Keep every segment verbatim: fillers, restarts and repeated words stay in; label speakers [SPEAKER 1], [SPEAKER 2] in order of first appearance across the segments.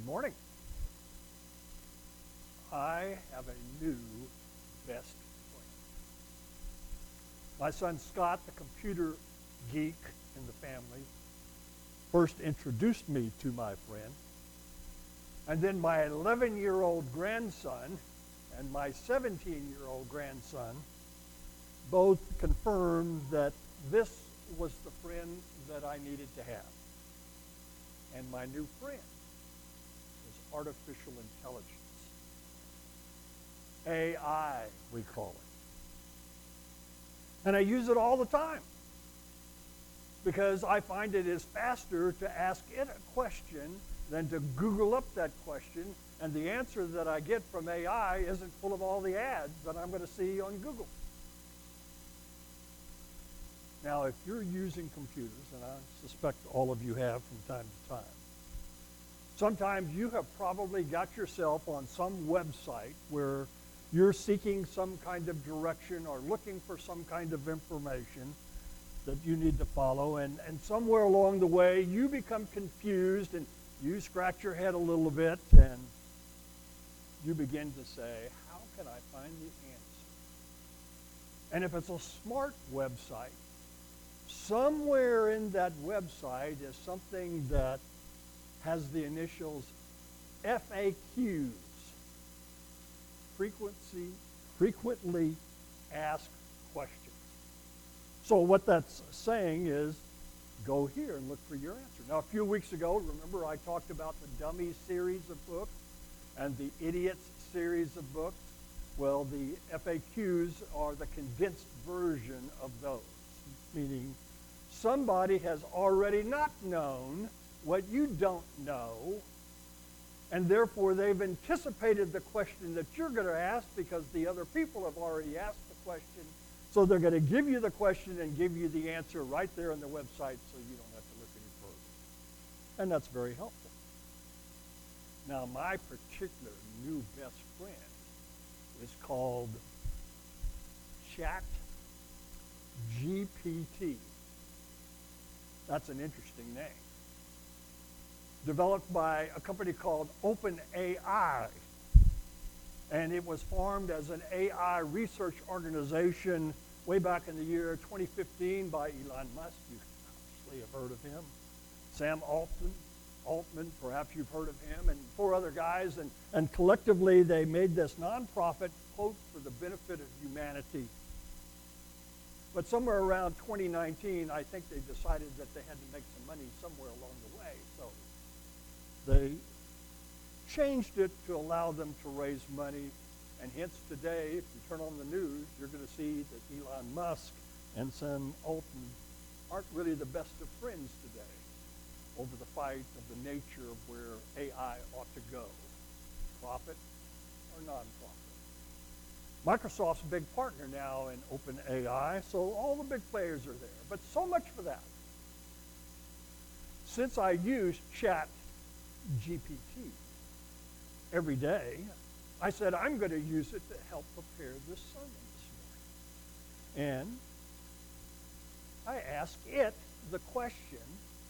[SPEAKER 1] morning. I have a new best friend. My son Scott, the computer geek in the family, first introduced me to my friend. And then my eleven-year-old grandson and my seventeen-year-old grandson both confirmed that this was the friend that I needed to have. And my new friend is artificial intelligence. A I, we call it. And I use it all the time because I find it is faster to ask it a question than to Google up that question, and the answer that I get from A I isn't full of all the ads that I'm going to see on Google. Now, if you're using computers, and I suspect all of you have from time to time, sometimes you have probably got yourself on some website where you're seeking some kind of direction or looking for some kind of information that you need to follow, and, and somewhere along the way you become confused and you scratch your head a little bit and you begin to say, how can I find the answer? And if it's a smart website, somewhere in that website is something that has the initials F A Qs, frequency, frequently asked questions. So what that's saying is, go here and look for your answer. Now, a few weeks ago, remember I talked about the Dummies series of books and the Idiots series of books? Well, the F A Qs are the condensed version of those, meaning somebody has already not known what you don't know, and therefore they've anticipated the question that you're going to ask because the other people have already asked the question. So they're going to give you the question and give you the answer right there on the website so you don't have to look any further. And that's very helpful. Now, my particular new best friend is called Chat G P T. That's an interesting name. Developed by a company called OpenAI. And it was formed as an A I research organization way back in the year twenty fifteen by Elon Musk. You obviously have heard of him. Sam Altman, Altman, perhaps you've heard of him, and four other guys. And, and collectively, they made this nonprofit, quote, for the benefit of humanity. But somewhere around twenty nineteen, I think they decided that they had to make some money somewhere along the way. So they changed it to allow them to raise money, and hence today, if you turn on the news, you're going to see that Elon Musk and Sam Altman aren't really the best of friends today over the fight of the nature of where A I ought to go, profit or non-profit. Microsoft's a big partner now in OpenAI, so all the big players are there, but so much for that. Since I use Chat G P T every day, I said I'm going to use it to help prepare this sermon this morning. And I asked it the question,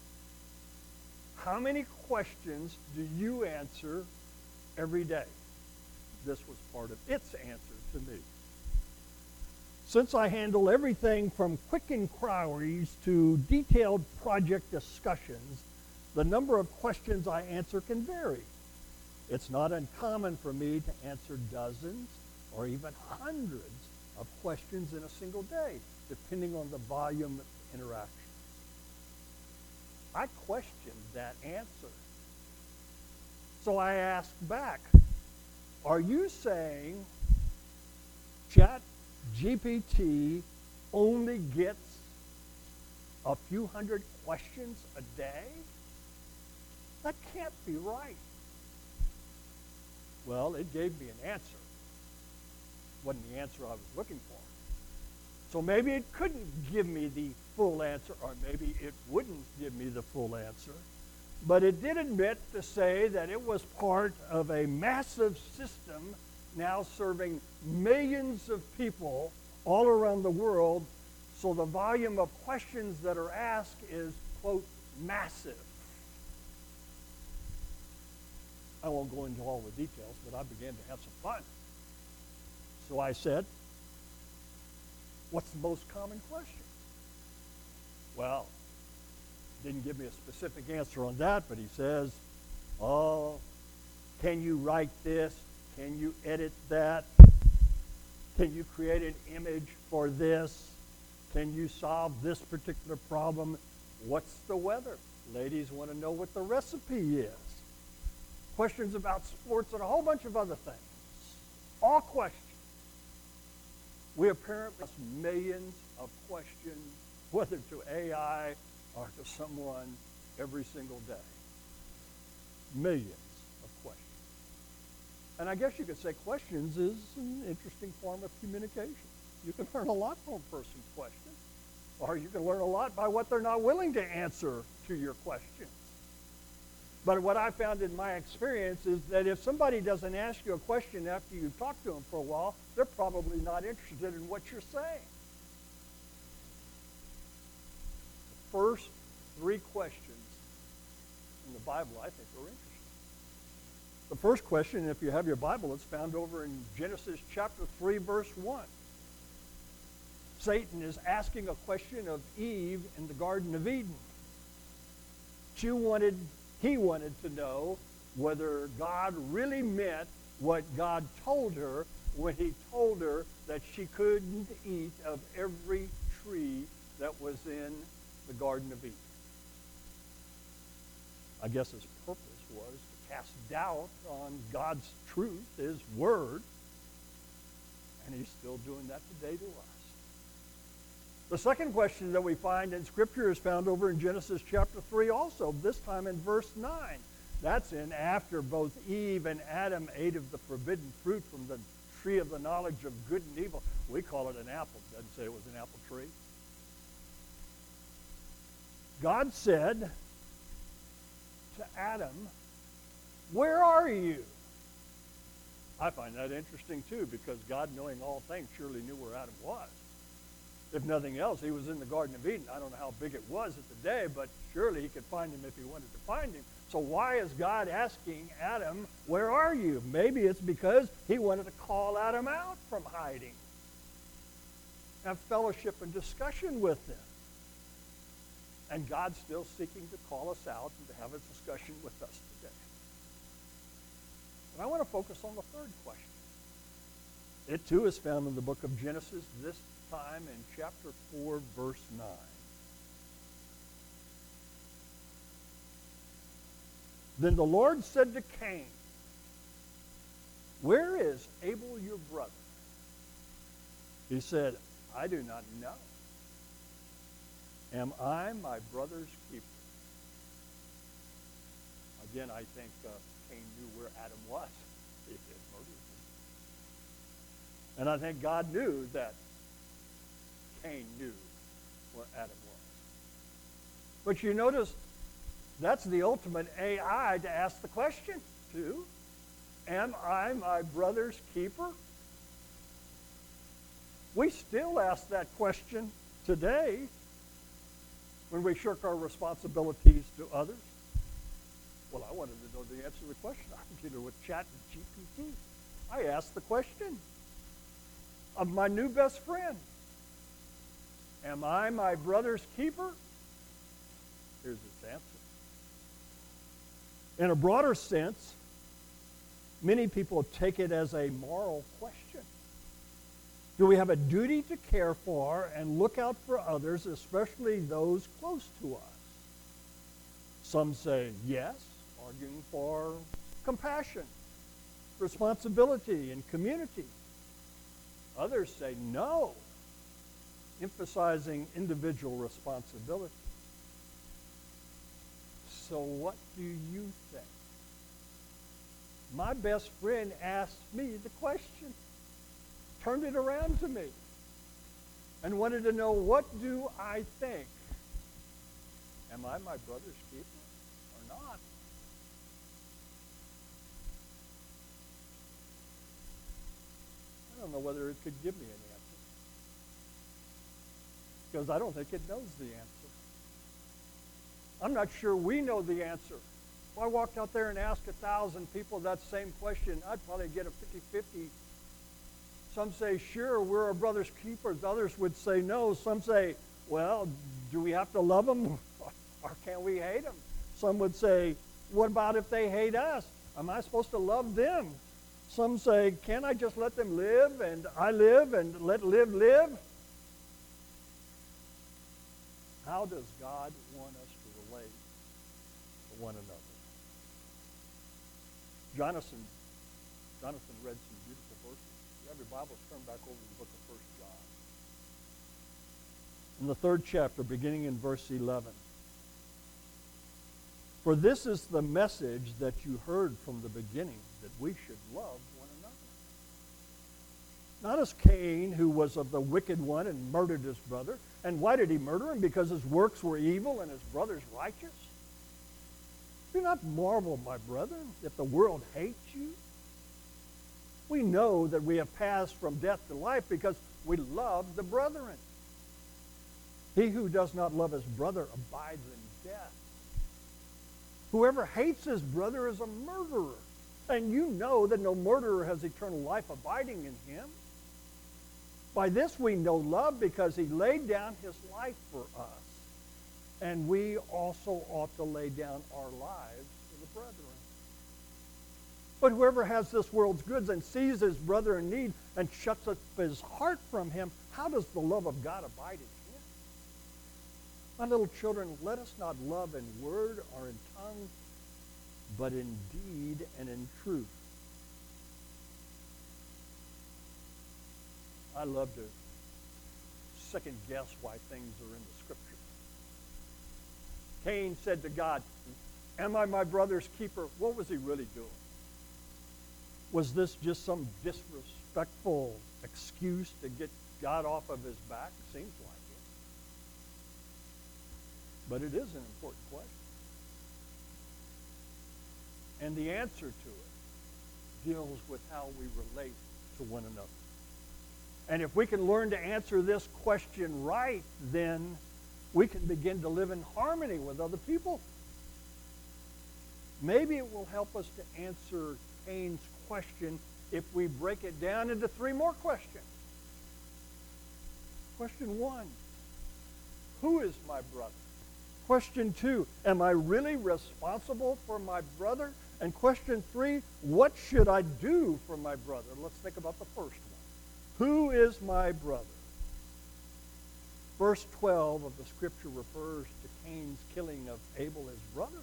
[SPEAKER 1] how many questions do you answer every day? This was part of its answer to me. Since I handle everything from quick inquiries to detailed project discussions, the number of questions I answer can vary. It's not uncommon for me to answer dozens or even hundreds of questions in a single day, depending on the volume of interaction. I questioned that answer. So I asked back, are you saying Chat G P T only gets a few hundred questions a day? That can't be right. Well, it gave me an answer. Wasn't the answer I was looking for. So maybe it couldn't give me the full answer, or maybe it wouldn't give me the full answer. But it did admit to say that it was part of a massive system now serving millions of people all around the world. So the volume of questions that are asked is, quote, massive. I won't go into all the details, but I began to have some fun. So I said, what's the most common question? Well, didn't give me a specific answer on that, but he says, oh, can you write this? Can you edit that? Can you create an image for this? Can you solve this particular problem? What's the weather? Ladies want to know what the recipe is. Questions about sports and a whole bunch of other things. All questions. We apparently ask millions of questions, whether to A I or to someone, every single day. Millions of questions. And I guess you could say questions is an interesting form of communication. You can learn a lot from a person's question, or you can learn a lot by what they're not willing to answer to your questions. But what I found in my experience is that if somebody doesn't ask you a question after you've talked to them for a while, they're probably not interested in what you're saying. The first three questions in the Bible, I think, are interesting. The first question, if you have your Bible, it's found over in Genesis chapter three, verse one. Satan is asking a question of Eve in the Garden of Eden. She wanted, he wanted to know whether God really meant what God told her when he told her that she couldn't eat of every tree that was in the Garden of Eden. I guess his purpose was to cast doubt on God's truth, his word, and he's still doing that today to us. The second question that we find in Scripture is found over in Genesis chapter three also, this time in verse nine. That's in after both Eve and Adam ate of the forbidden fruit from the tree of the knowledge of good and evil. We call it an apple. It doesn't say it was an apple tree. God said to Adam, "Where are you?" I find that interesting too, because God, knowing all things, surely knew where Adam was. If nothing else, he was in the Garden of Eden. I don't know how big it was at the day, but surely he could find him if he wanted to find him. So why is God asking Adam, "Where are you?" Maybe it's because he wanted to call Adam out from hiding. Have fellowship and discussion with them. And God's still seeking to call us out and to have a discussion with us today. But I want to focus on the third question. It too is found in the book of Genesis, this time in chapter four, verse nine. Then the Lord said to Cain, "Where is Abel your brother?" He said, "I do not know. Am I my brother's keeper?" Again, I think uh, Cain knew where Adam was. He had murdered him. And I think God knew that Cain knew where Adam was. But you notice that's the ultimate A I to ask the question to. Am I my brother's keeper? We still ask that question today when we shirk our responsibilities to others. Well, I wanted to know the answer to the question. I did it with Chat G P T. I asked the question of my new best friend. Am I my brother's keeper? Here's its answer. In a broader sense, many people take it as a moral question. Do we have a duty to care for and look out for others, especially those close to us? Some say yes, arguing for compassion, responsibility, and community. Others say no, emphasizing individual responsibility. So what do you think? My best friend asked me the question, turned it around to me, and wanted to know, what do I think? Am I my brother's keeper or not? I don't know whether it could give me an answer, because I don't think it knows the answer. I'm not sure we know the answer If I walked out there and asked a thousand people that same question, I'd probably get a fifty-fifty. Some say, sure, we're our brother's keepers. Others would say no. Some say, well, do we have to love them or can we hate them? Some would say, what about if they hate us? Am I supposed to love them? Some say, can't I just let them live and I live and let live live? How does God want us to relate to one another? Jonathan, Jonathan read some beautiful verses. If you have your Bibles, turn back over to the book of First John. In the third chapter, beginning in verse eleven. For this is the message that you heard from the beginning, that we should love one another. Not as Cain, who was of the wicked one and murdered his brother. And why did he murder him? Because his works were evil and his brother's righteous? Do not marvel, my brethren, if the world hates you. We know that we have passed from death to life because we love the brethren. He who does not love his brother abides in death. Whoever hates his brother is a murderer. And you know that no murderer has eternal life abiding in him. By this we know love, because he laid down his life for us. And we also ought to lay down our lives for the brethren. But whoever has this world's goods and sees his brother in need and shuts up his heart from him, how does the love of God abide in him? My little children, let us not love in word or in tongue, but in deed and in truth. I love to second guess why things are in the Scripture. Cain said to God, am I my brother's keeper? What was he really doing? Was this just some disrespectful excuse to get God off of his back? Seems like it. But it is an important question. And the answer to it deals with how we relate to one another. And if we can learn to answer this question right, then we can begin to live in harmony with other people. Maybe it will help us to answer Cain's question if we break it down into three more questions. Question one, who is my brother? Question two, am I really responsible for my brother? And question three, what should I do for my brother? Let's think about the first one. Who is my brother? Verse twelve of the Scripture refers to Cain's killing of Abel, his brother.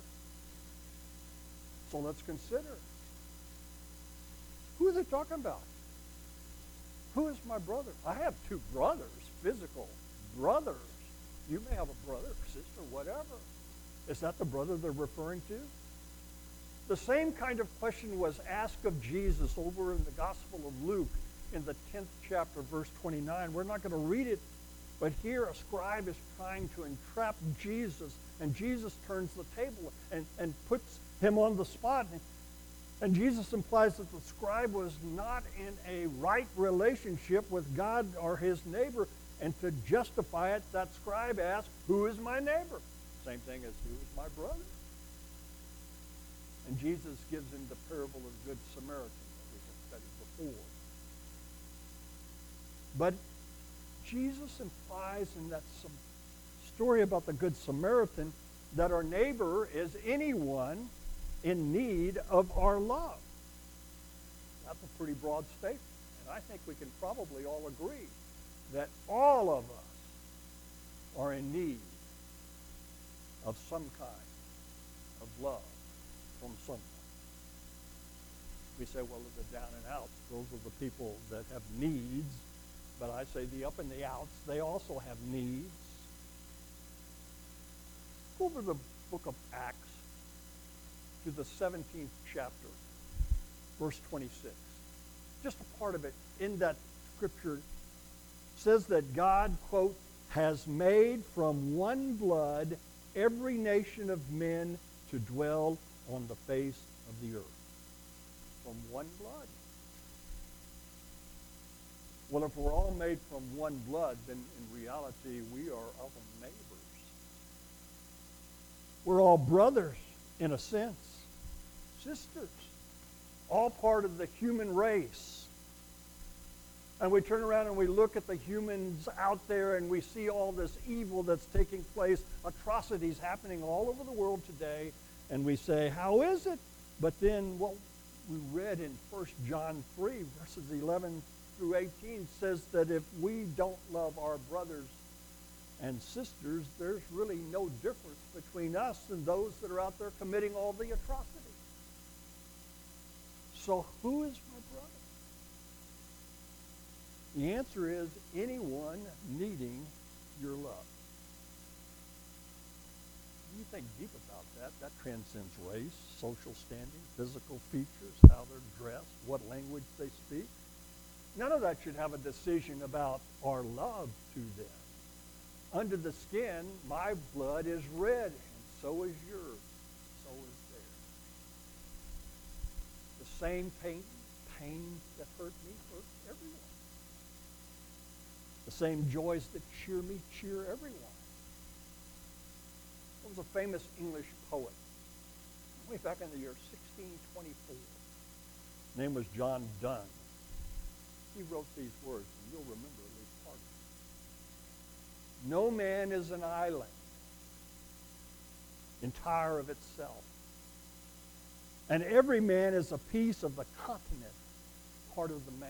[SPEAKER 1] So let's consider. Who are they talking about? Who is my brother? I have two brothers, physical brothers. You may have a brother, sister, whatever. Is that the brother they're referring to? The same kind of question was asked of Jesus over in the Gospel of Luke in the tenth chapter, verse twenty-nine. We're not going to read it, but here a scribe is trying to entrap Jesus, and Jesus turns the table and, and puts him on the spot. And, and Jesus implies that the scribe was not in a right relationship with God or his neighbor, and to justify it, that scribe asked, who is my neighbor? Same thing as who is my brother? And Jesus gives him the parable of the Good Samaritan that we have studied before. But Jesus implies in that story about the Good Samaritan that our neighbor is anyone in need of our love. That's a pretty broad statement. And I think we can probably all agree that all of us are in need of some kind of love from someone. We say, well, the down and outs, those are the people that have needs. But I say the up and the outs, they also have needs. Go over to the book of Acts to the seventeenth chapter, verse twenty-six. Just a part of it in that scripture says that God, quote, has made from one blood every nation of men to dwell on the face of the earth. From one blood. Well, if we're all made from one blood, then in reality we are other neighbors. We're all brothers in a sense. sisters, all part of the human race. And we turn around and we look at the humans out there and we see all this evil that's taking place, atrocities happening all over the world today, and we say, how is it? But then what we read in First John three, verses eleven through eighteen, says that if we don't love our brothers and sisters, there's really no difference between us and those that are out there committing all the atrocities. So who is my brother? The answer is anyone needing your love. When you think deep about that, that transcends race, social standing, physical features, how they're dressed, what language they speak. None of that should have a decision about our love to them. Under the skin, my blood is red, and so is yours. So is theirs. The same pain, pain that hurt me hurt everyone. The same joys that cheer me cheer everyone. There was a famous English poet way back in the year sixteen twenty-four. His name was John Donne. He wrote these words, and you'll remember at least part of it. No man is an island, entire of itself. And every man is a piece of the continent, part of the main.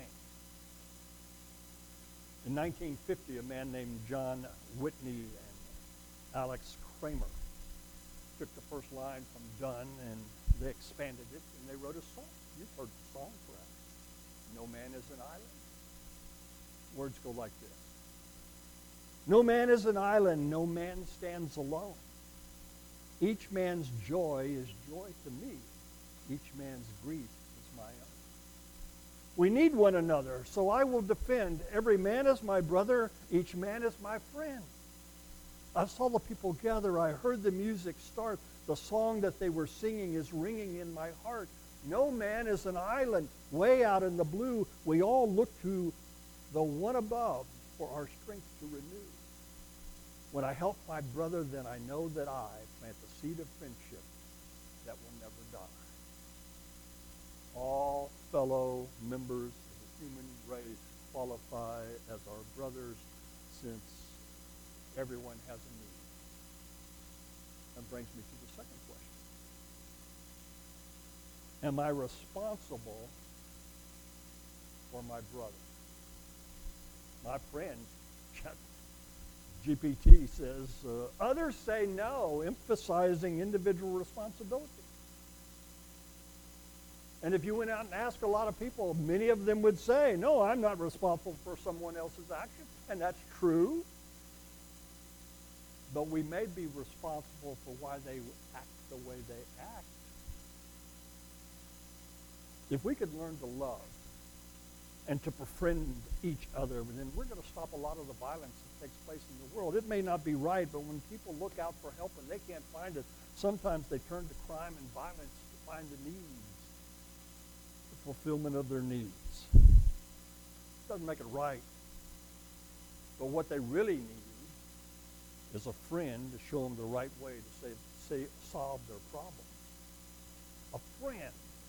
[SPEAKER 1] In nineteen fifty, a man named John Whitney and Alex Kramer took the first line from Donne and they expanded it and they wrote a song. You've heard the song, perhaps. No man is an island. Words go like this. No man is an island, no man stands alone. Each man's joy is joy to me. Each man's grief is my own. We need one another, so I will defend. Every man is my brother, each man is my friend. I saw the people gather. I heard the music start. The song that they were singing is ringing in my heart. No man is an island. Way out in the blue, we all look to the one above for our strength to renew. When I help my brother, then I know that I plant the seed of friendship that will never die. All fellow members of the human race qualify as our brothers since everyone has a need. That brings me to the second question. Am I responsible for my brother? My friend, G P T says, uh, others say no, emphasizing individual responsibility. And if you went out and asked a lot of people, many of them would say, no, I'm not responsible for someone else's action. And that's true. But we may be responsible for why they act the way they act. If we could learn to love and to befriend each other, then we're going to stop a lot of the violence that takes place in the world. It may not be right, but when people look out for help and they can't find it, sometimes they turn to crime and violence to find the needs, the fulfillment of their needs. Doesn't make it right. But what they really need is a friend to show them the right way to save, say, solve their problems. A friend.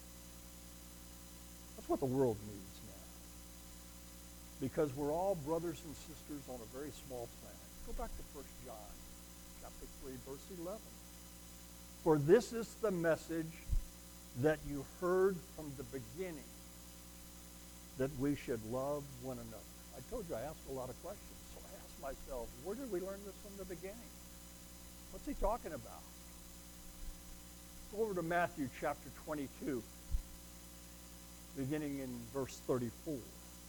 [SPEAKER 1] That's what the world needs now. Because we're all brothers and sisters on a very small planet. Go back to First John chapter three, verse eleven. For this is the message that you heard from the beginning, that we should love one another. I told you I asked a lot of questions. So I asked myself, where did we learn this from the beginning? What's he talking about? Go over to Matthew chapter twenty-two, beginning in verse thirty-four.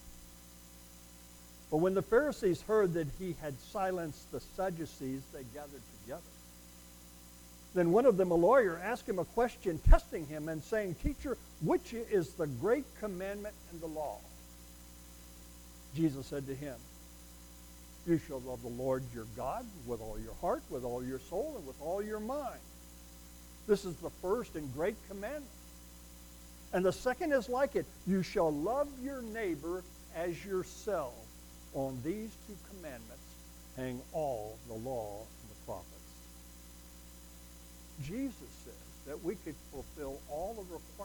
[SPEAKER 1] But when the Pharisees heard that he had silenced the Sadducees, they gathered together. Then one of them, a lawyer, asked him a question, testing him and saying, Teacher, which is the great commandment in the law? Jesus said to him, You shall love the Lord your God with all your heart, with all your soul, and with all your mind. This is the first and great commandment. And the second is like it. You shall love your neighbor as yourself. On these two commandments hang all the law and the prophets. Jesus says that we could fulfill all the requirements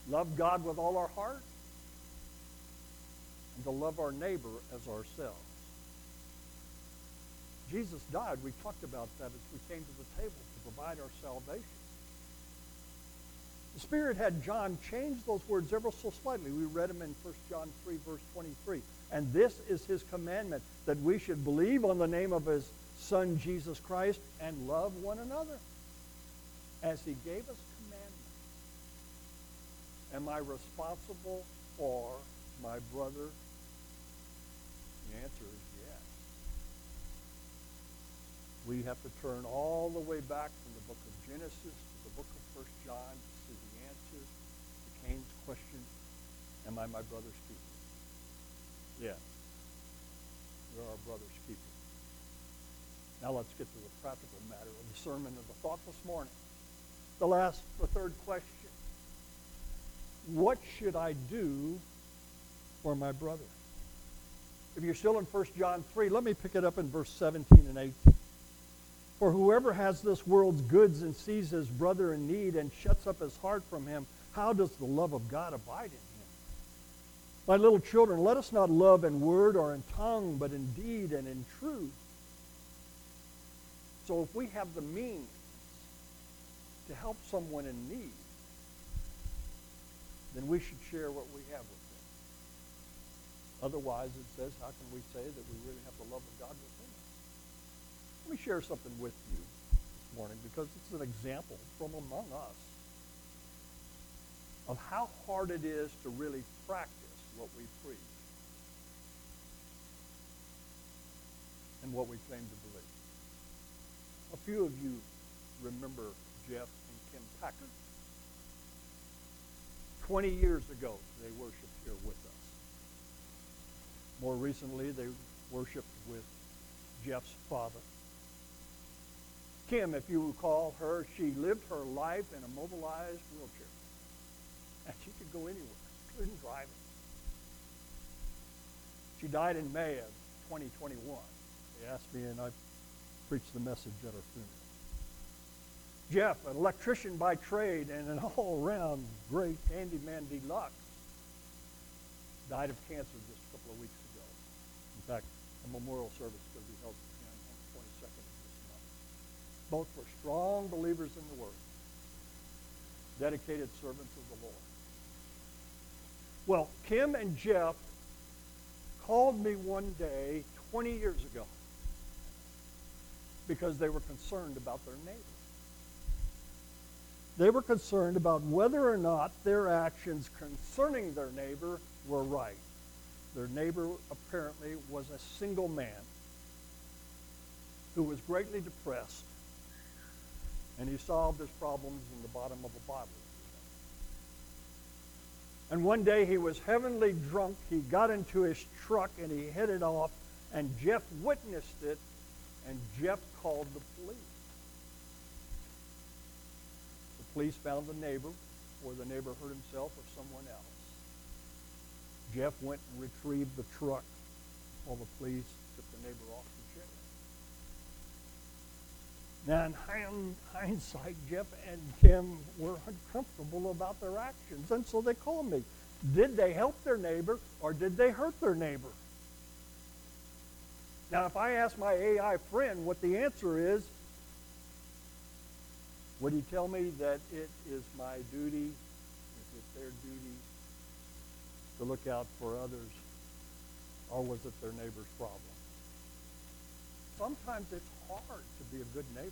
[SPEAKER 1] love God with all our heart, and to love our neighbor as ourselves. Jesus died. We talked about that as we came to the table to provide our salvation. The Spirit had John change those words ever so slightly. We read them in First John three, verse twenty-three. And this is his commandment, that we should believe on the name of his Son, Jesus Christ, and love one another as he gave us commandments. Am I responsible for my brother? The answer is yes. We have to turn all the way back from the book of Genesis to the book of First John to see the answer to Cain's question, am I my brother's keeper? Yes. We're our brother's keeper. Now let's get to the practical matter of the sermon of the thought this morning. The last, the third question. What should I do for my brother? If you're still in First John three, let me pick it up in verse seventeen and eighteen. For whoever has this world's goods and sees his brother in need and shuts up his heart from him, how does the love of God abide in him? My little children, let us not love in word or in tongue, but in deed and in truth. So if we have the means to help someone in need, then we should share what we have with them. Otherwise, it says, how can we say that we really have the love of God within us? Let me share something with you this morning, because it's an example from among us of how hard it is to really practice what we preach and what we claim to believe. A few of you remember Jeff and Kim Packard. Twenty years ago, they worshiped here with us. More recently, they worshiped with Jeff's father. Kim, if you recall her, she lived her life in a mobilized wheelchair. And she could go anywhere, couldn't drive it. She died in May of twenty twenty-one. They asked me, and I preached the message at her funeral. Jeff, an electrician by trade and an all-around great handyman deluxe, died of cancer just a couple of weeks ago. In fact, a memorial service is going to be held for him on the twenty-second of this month. Both were strong believers in the Word, dedicated servants of the Lord. Well, Kim and Jeff called me one day twenty years ago because they were concerned about their neighbor. They were concerned about whether or not their actions concerning their neighbor were right. Their neighbor apparently was a single man who was greatly depressed, and he solved his problems in the bottom of a bottle. And one day he was heavenly drunk. He got into his truck and he headed off, and Jeff witnessed it, and Jeff called the police. The police found the neighbor, or the neighbor hurt himself or someone else. Jeff went and retrieved the truck while the police took the neighbor off to jail. Now, in hindsight, Jeff and Kim were uncomfortable about their actions, and so they called me. Did they help their neighbor, or did they hurt their neighbor? Now, if I ask my A I friend what the answer is, would he tell me that it is my duty, is it their duty to look out for others, or was it their neighbor's problem? Sometimes it's hard to be a good neighbor.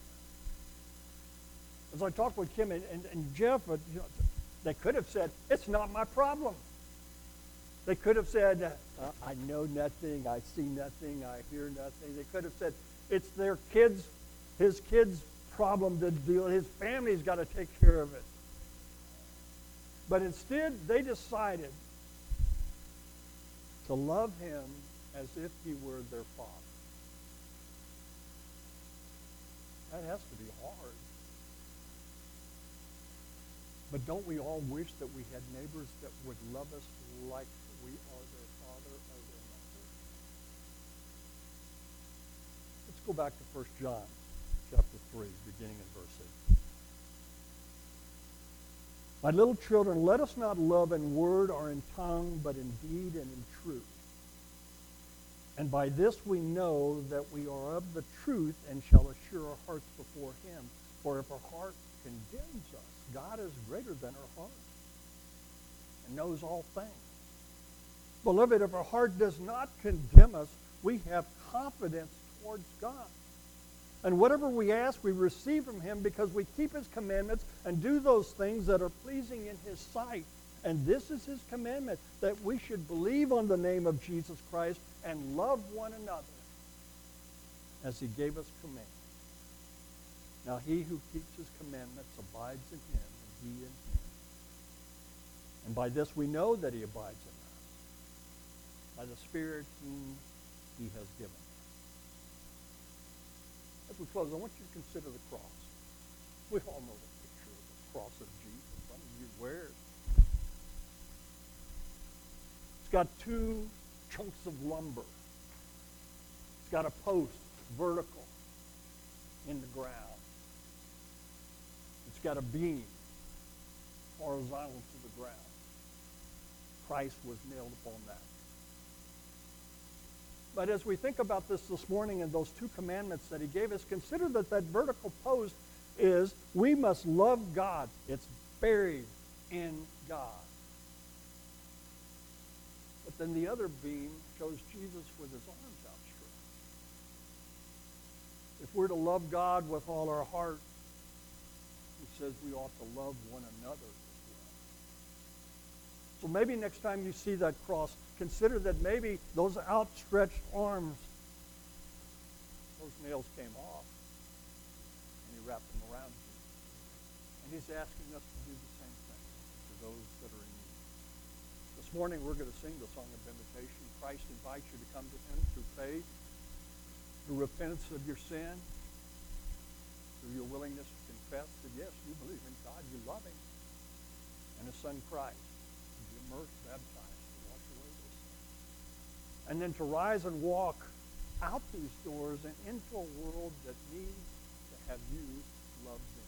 [SPEAKER 1] As I talked with Kim and, and, and Jeff, uh, you know, they could have said, it's not my problem. They could have said, uh, I know nothing, I see nothing, I hear nothing. They could have said, it's their kids, his kids' problem to deal, his family's got to take care of it. But instead, they decided to love him as if he were their father. That has to be hard. But don't we all wish that we had neighbors that would love us like we are their father or their mother? Let's go back to First John chapter three, beginning in verse eight. My little children, let us not love in word or in tongue, but in deed and in truth. And by this we know that we are of the truth and shall assure our hearts before him. For if our heart condemns us, God is greater than our heart and knows all things. Beloved, if our heart does not condemn us, we have confidence towards God. And whatever we ask, we receive from him because we keep his commandments and do those things that are pleasing in his sight. And this is his commandment, that we should believe on the name of Jesus Christ and love one another as he gave us commandments. Now he who keeps his commandments abides in him, and he in him. And by this we know that he abides in us, by the Spirit whom he has given us. As we close, I want you to consider the cross. We all know the picture of the cross of Jesus. Some of you wear it. It's got two chunks of lumber. It's got a post vertical in the ground. It's got a beam horizontal to the ground. Christ was nailed upon that. But as we think about this this morning and those two commandments that he gave us, consider that that vertical post is we must love God. It's buried in God. But then the other beam shows Jesus with his arms outstretched. If we're to love God with all our heart, he says we ought to love one another as well. So maybe next time you see that cross, consider that maybe those outstretched arms, those nails came off, and he wrapped them around you. And he's asking us to do the same thing to those that are in need. This morning we're going to sing the song of invitation. Christ invites you to come to him through faith, through repentance of your sin, through your willingness to confess that yes, you believe in God, you love him, and his son Christ, to be immersed, baptized, to wash away those sins. And then to rise and walk out these doors and into a world that needs to have you love them.